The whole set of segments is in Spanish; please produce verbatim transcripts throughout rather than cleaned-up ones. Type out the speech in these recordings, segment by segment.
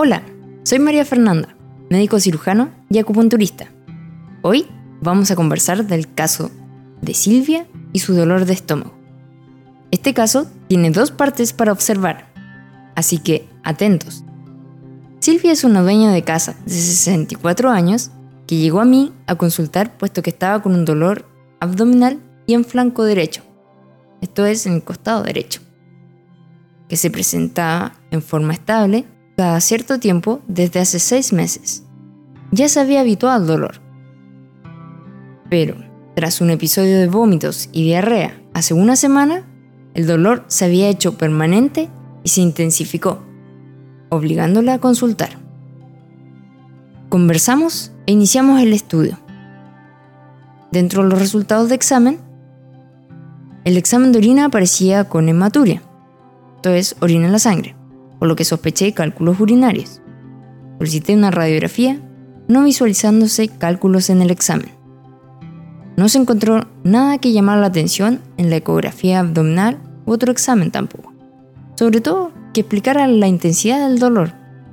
Hola, soy María Fernanda, médico cirujano y acupunturista. Hoy vamos a conversar del caso de Silvia y su dolor de estómago. Este caso tiene dos partes para observar, así que atentos. Silvia es una dueña de casa de sesenta y cuatro años que llegó a mí a consultar puesto que estaba con un dolor abdominal y en flanco derecho, esto es en el costado derecho, que se presentaba en forma estable cada cierto tiempo desde hace seis meses. Ya se había habituado al dolor. Pero, tras un episodio de vómitos y diarrea hace una semana, el dolor se había hecho permanente y se intensificó, obligándola a consultar. Conversamos e iniciamos el estudio. Dentro de los resultados de examen, el examen de orina aparecía con hematuria, esto es, orina en la sangre, por lo que sospeché cálculos urinarios. Solicité una radiografía, no visualizándose cálculos en el examen. No se encontró nada que llamara la atención en la ecografía abdominal u otro examen tampoco. Sobre todo, que explicara la intensidad del dolor.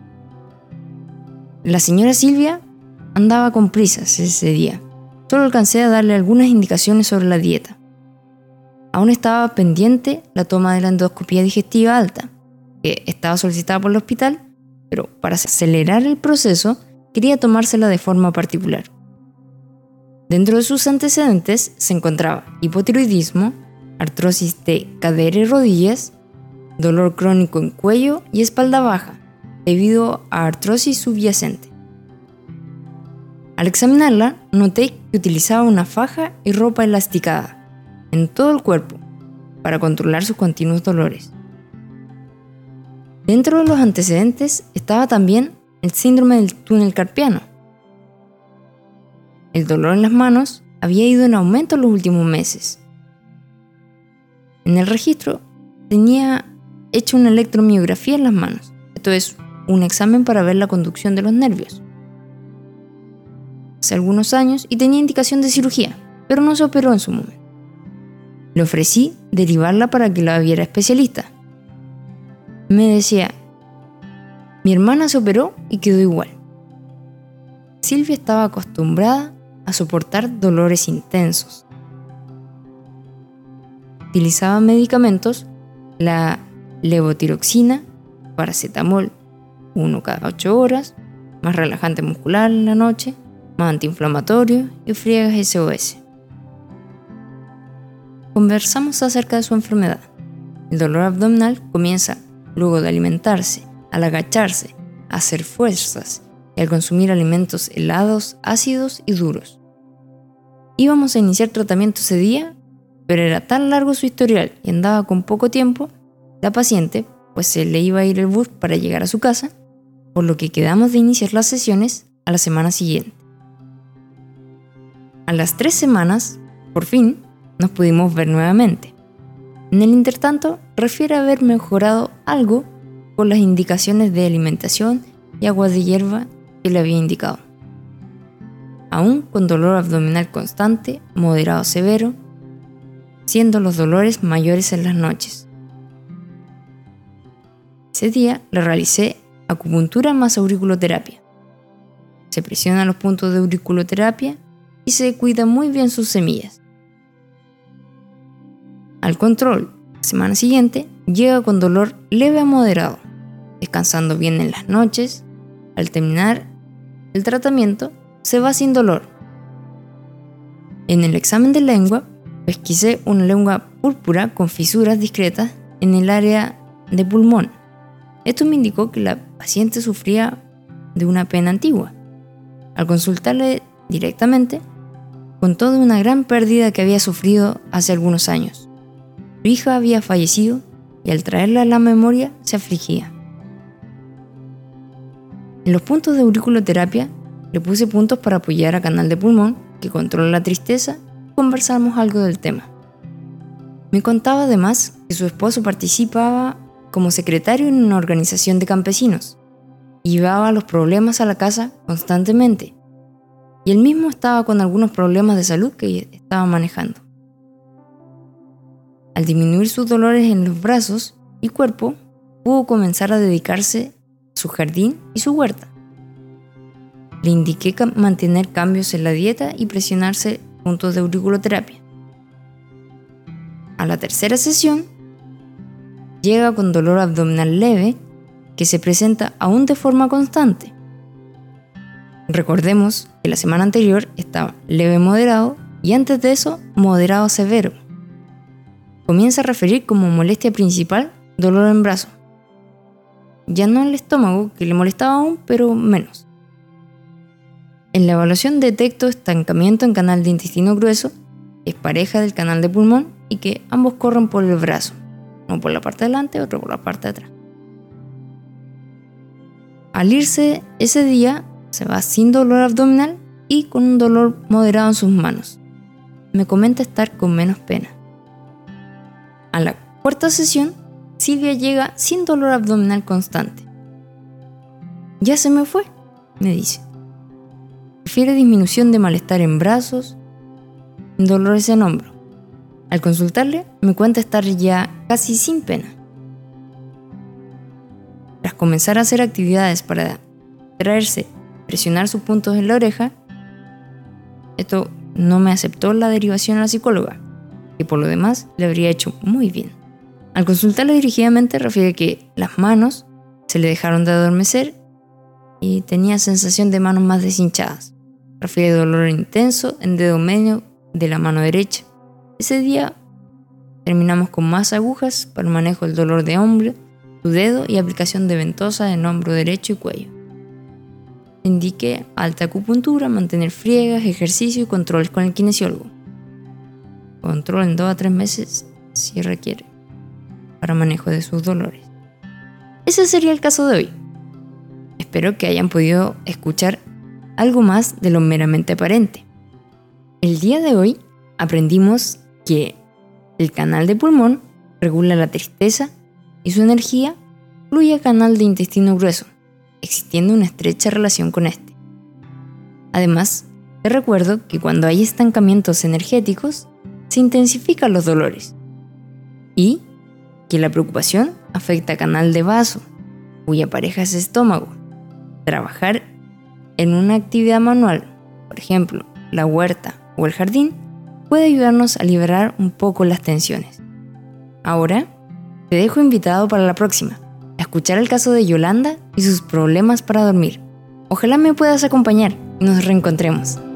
La señora Silvia andaba con prisas ese día. Solo alcancé a darle algunas indicaciones sobre la dieta. Aún estaba pendiente la toma de la endoscopía digestiva alta, que estaba solicitada por el hospital, pero para acelerar el proceso quería tomársela de forma particular. Dentro de sus antecedentes se encontraba hipotiroidismo, artrosis de cadera y rodillas, dolor crónico en cuello y espalda baja, debido a artrosis subyacente. Al examinarla, noté que utilizaba una faja y ropa elasticada en todo el cuerpo para controlar sus continuos dolores. Dentro de los antecedentes estaba también el síndrome del túnel carpiano. El dolor en las manos había ido en aumento en los últimos meses. En el registro tenía hecho una electromiografía en las manos, esto es, un examen para ver la conducción de los nervios. Hace algunos años y tenía indicación de cirugía, pero no se operó en su momento. Le ofrecí derivarla para que la viera especialista. Me decía, mi hermana se operó y quedó igual. Silvia estaba acostumbrada a soportar dolores intensos. Utilizaba medicamentos, la levotiroxina, paracetamol, uno cada ocho horas, más relajante muscular en la noche, más antiinflamatorio y friegas S O S. Conversamos acerca de su enfermedad. El dolor abdominal comienza luego de alimentarse, al agacharse, a hacer fuerzas y al consumir alimentos helados, ácidos y duros. Íbamos a iniciar tratamiento ese día, pero era tan largo su historial y andaba con poco tiempo, la paciente, pues se le iba a ir el bus para llegar a su casa, por lo que quedamos de iniciar las sesiones a la semana siguiente. A las tres semanas, por fin, nos pudimos ver nuevamente. En el intertanto, refiere haber mejorado algo con las indicaciones de alimentación y agua de hierba que le había indicado. Aún con dolor abdominal constante, moderado severo, siendo los dolores mayores en las noches. Ese día le realicé acupuntura más auriculoterapia. Se presiona los puntos de auriculoterapia y se cuida muy bien sus semillas. Al control, la semana siguiente, llega con dolor leve a moderado, descansando bien en las noches. Al terminar el tratamiento, se va sin dolor. En el examen de lengua, pesquisé una lengua púrpura con fisuras discretas en el área de pulmón. Esto me indicó que la paciente sufría de una pena antigua. Al consultarle directamente, contó de una gran pérdida que había sufrido hace algunos años. Su hija había fallecido y al traerla a la memoria se afligía. En los puntos de auriculoterapia le puse puntos para apoyar a canal de pulmón que controla la tristeza y conversamos algo del tema. Me contaba además que su esposo participaba como secretario en una organización de campesinos y llevaba los problemas a la casa constantemente, y él mismo estaba con algunos problemas de salud que estaba manejando. Al disminuir sus dolores en los brazos y cuerpo, pudo comenzar a dedicarse su jardín y su huerta. Le indiqué ca- mantener cambios en la dieta y presionarse puntos de auriculoterapia. A la tercera sesión, llega con dolor abdominal leve que se presenta aún de forma constante. Recordemos que la semana anterior estaba leve moderado y antes de eso moderado severo. Comienza a referir como molestia principal dolor en brazo. Ya no el estómago, que le molestaba aún, pero menos. En la evaluación detecto estancamiento en canal de intestino grueso, que es pareja del canal de pulmón y que ambos corren por el brazo, uno por la parte de delante, otro por la parte de atrás. Al irse ese día, se va sin dolor abdominal y con un dolor moderado en sus manos. Me comenta estar con menos pena. A la cuarta sesión, Silvia llega sin dolor abdominal constante. Ya se me fue, me dice. Refiere disminución de malestar en brazos, dolores en hombro. Al consultarle, me cuenta estar ya casi sin pena. Tras comenzar a hacer actividades para traerse, presionar sus puntos en la oreja, esto no me aceptó la derivación a la psicóloga, que por lo demás le habría hecho muy bien. Al consultarle dirigidamente refiere que las manos se le dejaron de adormecer y tenía sensación de manos más deshinchadas. Refiere dolor intenso en dedo medio de la mano derecha. Ese día terminamos con más agujas para el manejo del dolor de hombro, su dedo y aplicación de ventosa en hombro derecho y cuello. Indiqué alta acupuntura, mantener friegas, ejercicio y controles con el kinesiólogo. Control en dos a tres meses si requiere, para manejo de sus dolores. Ese sería el caso de hoy. Espero que hayan podido escuchar algo más de lo meramente aparente. El día de hoy aprendimos que el canal de pulmón regula la tristeza y su energía fluye al canal de intestino grueso, existiendo una estrecha relación con este. Además, te recuerdo que cuando hay estancamientos energéticos, se intensifican los dolores y que la preocupación afecta al canal de vaso, cuya pareja es estómago. Trabajar en una actividad manual, por ejemplo, la huerta o el jardín, puede ayudarnos a liberar un poco las tensiones. Ahora, te dejo invitado para la próxima, a escuchar el caso de Yolanda y sus problemas para dormir. Ojalá me puedas acompañar y nos reencontremos.